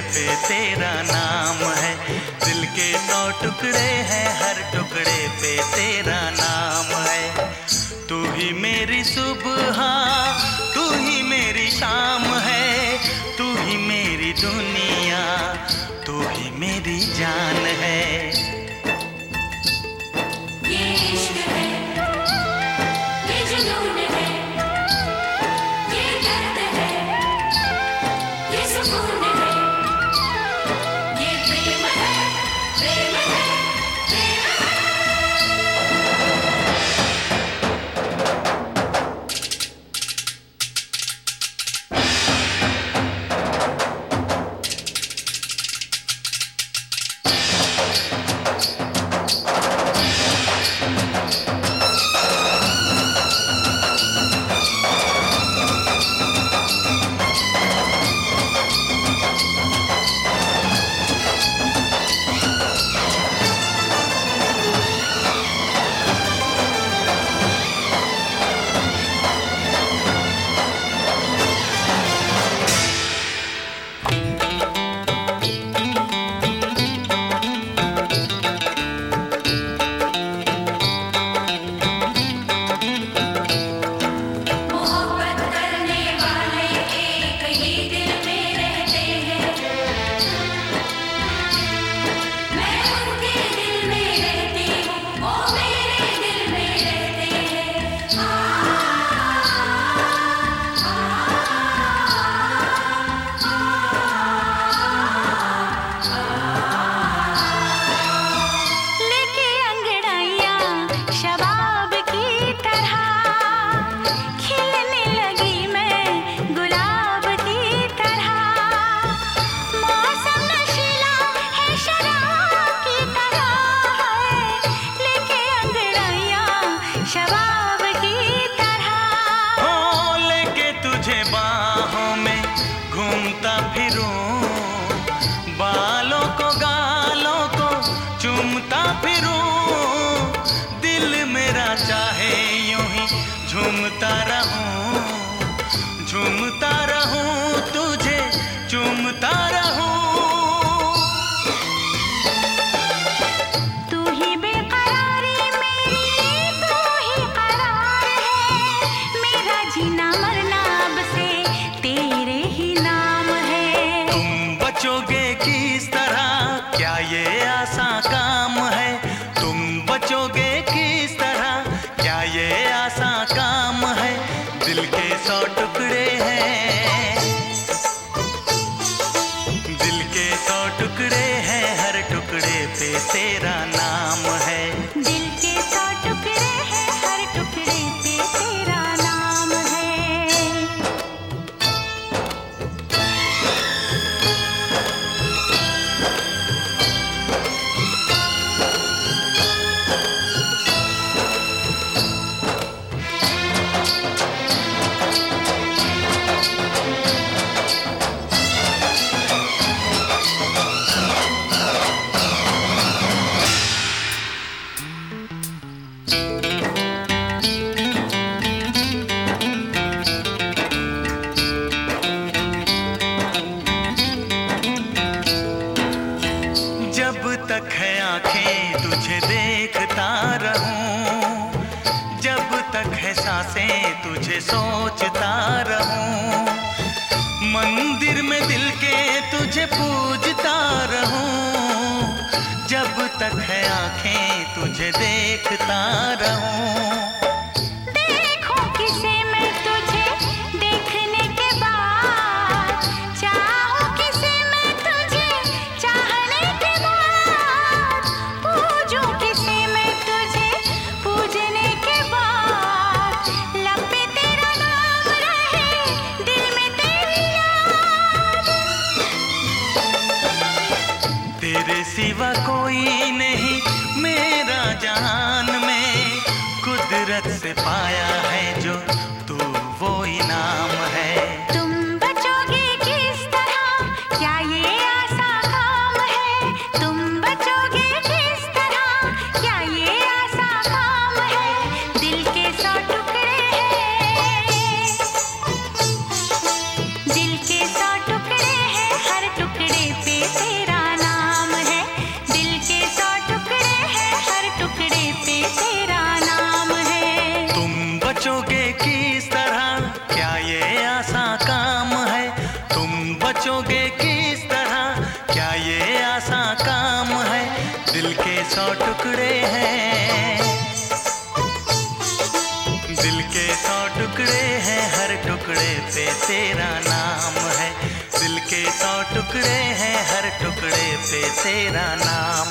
पे तेरा नाम है। दिल के 100 टुकड़े हैं, हर टुकड़े पे तेरा नाम है। तू ही मेरी सुबह, तू ही मेरी शाम है। तू ही मेरी दुनिया, तू ही मेरी जान है। ये इश्क है, ये जुनून है, ये दर्द है, ये सुकून है, ये प्रेम है, प्रेम है, प्रेम है। शबाब की तरह हो लेके तुझे बाहों में घूमता फिरूं, बालों को गालों को चूमता फिरूं। दिल मेरा चाहे यूं ही झूमता रहूं, झूमता रहूं, तुझे चूमता रहूं। बचोगे किस तरह, क्या ये आसान काम है? तुम बचोगे किस तरह, क्या ये आसान काम है? दिल के 100 टुकड़े हैं, दिल के 100 टुकड़े हैं, हर टुकड़े पे तेरा नाम है। दिल के 100 टुकड़े हैं, हर टुकड़े पे तेरा नाम है। जब तक है आंखें तुझे देखता रहूं, जब तक है सांसें तुझे सोचता रहूं। मंदिर में दिल के तुझे पूजता रहूं, जब तक है आंखें तुझे देखता रहूं। देखूं किसे मैं तुझे देखने के बाद, चाहूं किसे मैं तुझे चाहने के बाद, पूजूं किसे मैं तुझे पूजने के बाद। लब पे तेरा नाम रहे, दिल में तेरी याद। तेरे सिवा कोई नहीं मेरा जहान में, कुदरत से पाया है जो तू वो इनाम है। तुम बचोगे किस तरह, क्या ये आसान काम है? तुम बचोगे किस तरह, क्या ये आसान काम है? दिल के 100 टुकड़े हैं, दिल के 100 टुकड़े हैं, हर टुकड़े पे 100 टुकड़े हैं, दिल के 100 टुकड़े हैं, हर टुकड़े पे तेरा नाम है। दिल के 100 टुकड़े हैं, हर टुकड़े पे तेरा नाम